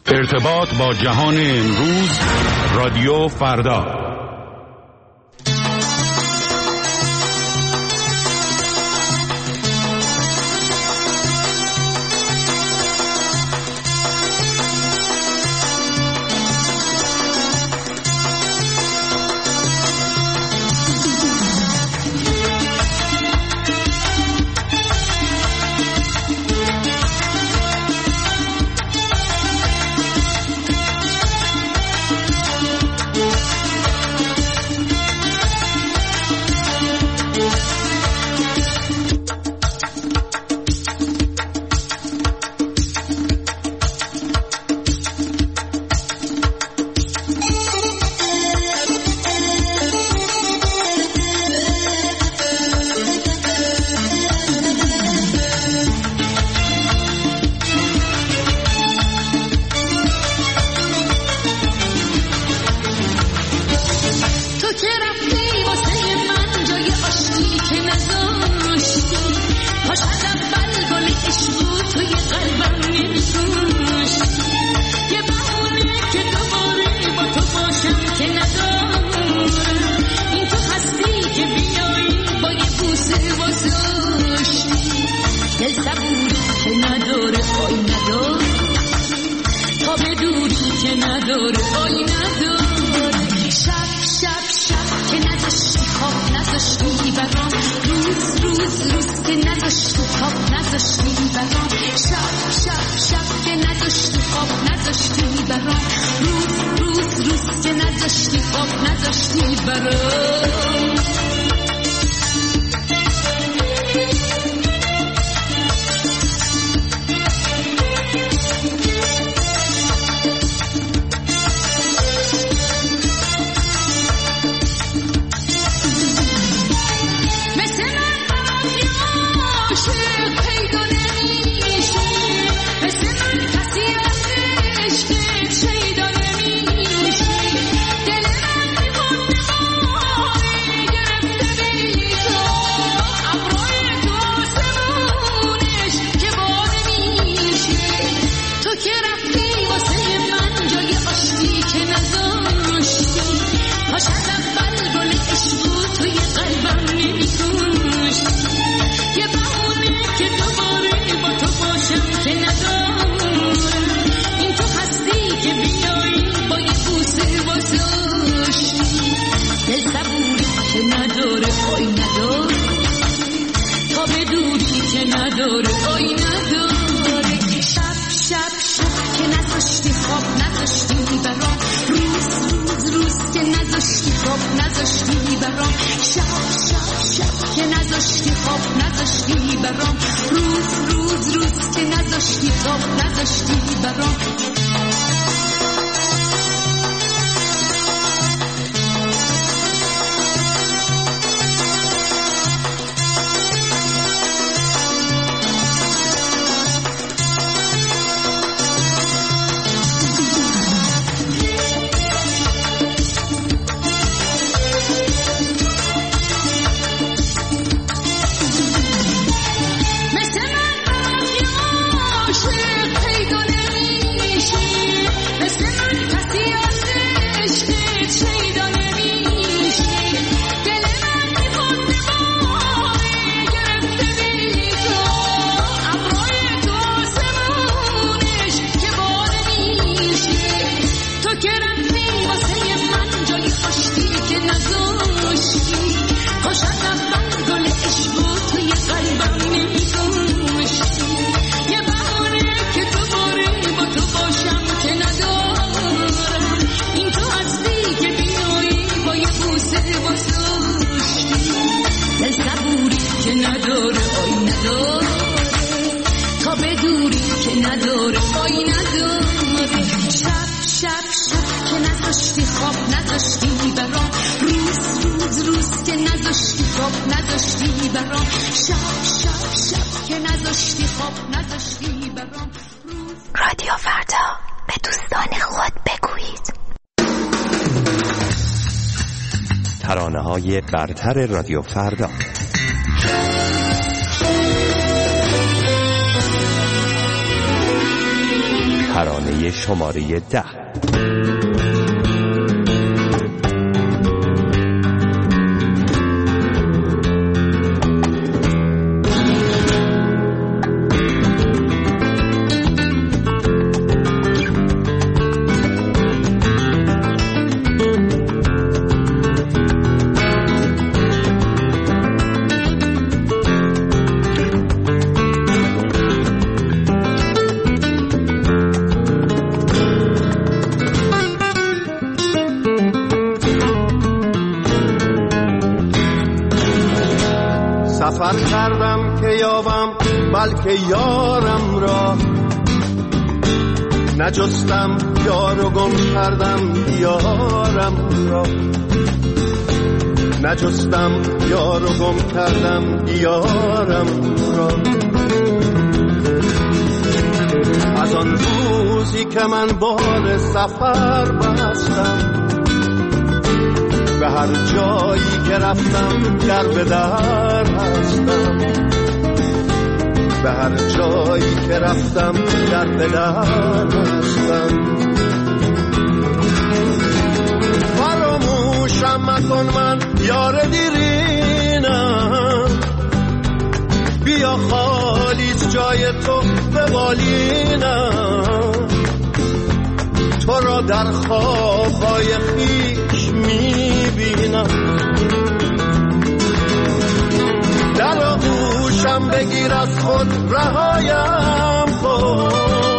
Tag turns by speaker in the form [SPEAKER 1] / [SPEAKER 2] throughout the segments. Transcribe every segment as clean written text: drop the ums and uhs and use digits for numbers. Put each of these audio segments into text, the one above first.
[SPEAKER 1] ارتباط با جهان امروز، رادیو فردا.
[SPEAKER 2] رادیو فردا، به دوستان خود بگویید.
[SPEAKER 3] ترانه‌های برتر رادیو فردا. ترانه شماره 10.
[SPEAKER 4] سفر کردم که یابم بلکه یارم را، نجستم یار و گم کردم یارم را، نجستم یار و گم کردم یارم را. از آن روزی که من بار سفر بستم، به هر جایی که رفتم در به در هستم، به هر جایی که رفتم در به در هستم. فراموشم مکن من یار دیرینم، بیا خالیت جای تو به بالینم، تو را در خوابهای خویش میبینم. در آغوشم بگیر از خود رهایم کن،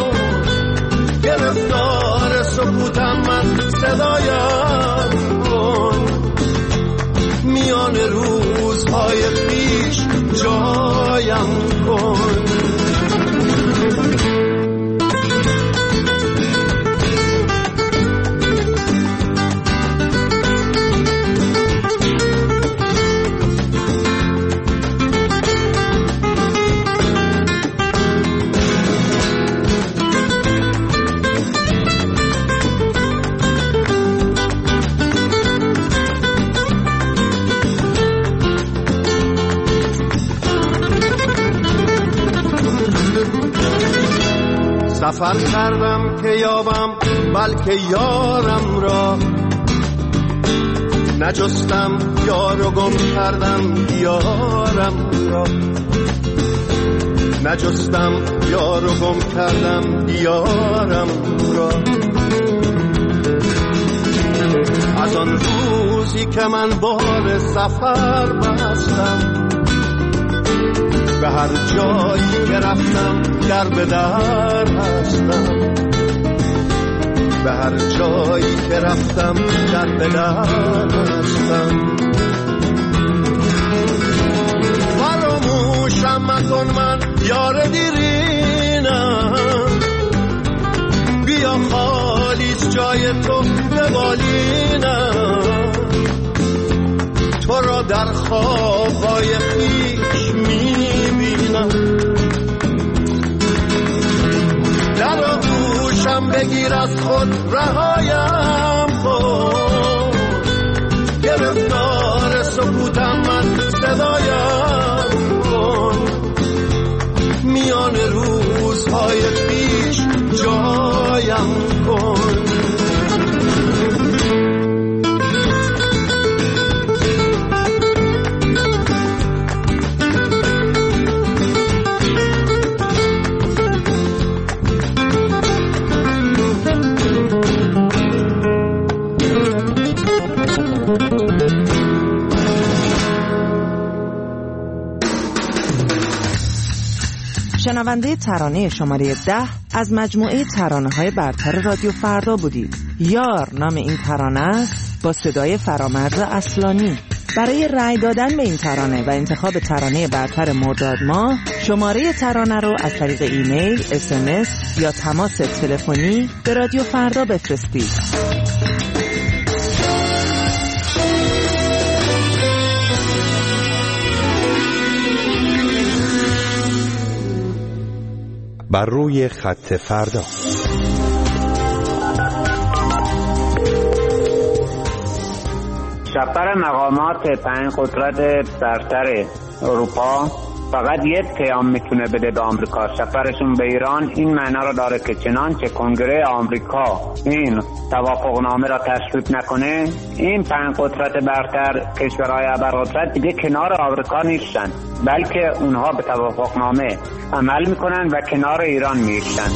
[SPEAKER 4] گرفتار سکوتم من صدایم کن، میان روزهای خویش جایم کن. سفر کردم که یابم بلکه یارم را، نجستم یار و گم کردم یارم را، نجستم یار و گم کردم یارم را. از آن روزی که من بار سفر بستم، به هر جایی که رفتم در به در هستم، به هر جایی که رفتم در به در هستم. فراموشم مکن من یار دیرینم، بیا خالیت جای تو به بالینم، تو را در خوابهای خویش میبینم. در آغوشم بگیر از خود رهایم کن، گرفتار سکوتم من صدایم کن، میان روزهای خویش جایم کن.
[SPEAKER 5] شنونده ترانه شماره 10 از مجموعه ترانه‌های برتر رادیو فردا بودید. یار نام این ترانه است با صدای فرامرز اصلانی. برای رأی دادن به این ترانه و انتخاب ترانه برتر مرداد ماه، شماره ترانه رو از طریق ایمیل، SMS یا تماس تلفنی به رادیو فردا بفرستید.
[SPEAKER 3] بر روی خط فردا.
[SPEAKER 6] شب‌پر مقامات 5 قدرت برتر اروپا فقط یک پیام میتونه بده به آمریکا. سفرشون به ایران این معنا رو داره که چنانچه کنگره آمریکا این توافقنامه را تصویب نکنه، این 5 قدرت برتر، کشورهای ابرقدرت دیگه کنار آمریکا نیستن، بلکه اونها به توافقنامه عمل میکنن و کنار ایران میشن.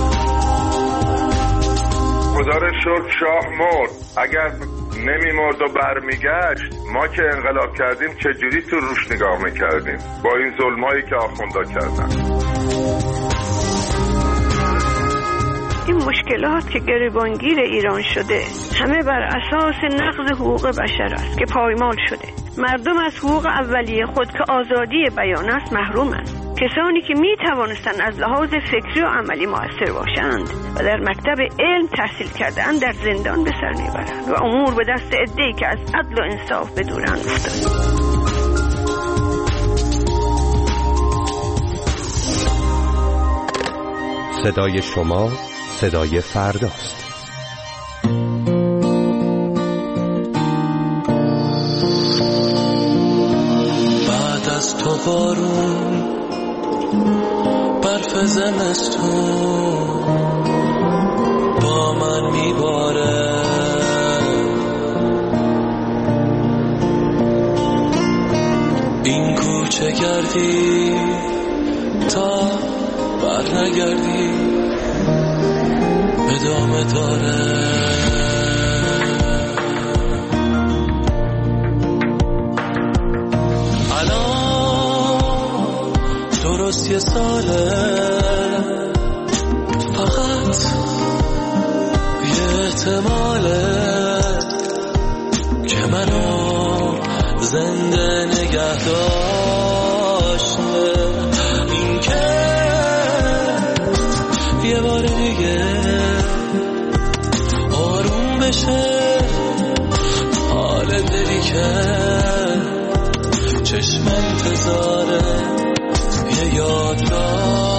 [SPEAKER 7] خدا رو شکر شاه مرد. اگر نمی‌مرد و برمیگشت، ما که انقلاب کردیم چجوری تو روش نگاه میکردیم با این ظلمایی که آخوندا کردن.
[SPEAKER 8] این مشکلات که گریبانگیر ایران شده همه بر اساس نقض حقوق بشر است که پایمال شده. مردم از حقوق اولیه خود که آزادی بیان است محرومند. کسانی که می توانستند از لحاظ فکری و عملی مؤثر باشند و در مکتب علم تحصیل کردند در زندان به سر میبرند و امور به دست عده‌ای که از عدل و انصاف به دورند افتاد.
[SPEAKER 3] صدای شما صدای فرداست.
[SPEAKER 9] بعد از تو بارون، برف زمستون با من میباره، این کوچه گردی تا بر نگردی ادامه داره. الان درست یه ساله، فقط یه احتماله که منو زنده نگه داشته، این که یه بار دیگه آروم بشه حال دلی که چشم انتظاره یه یادگار.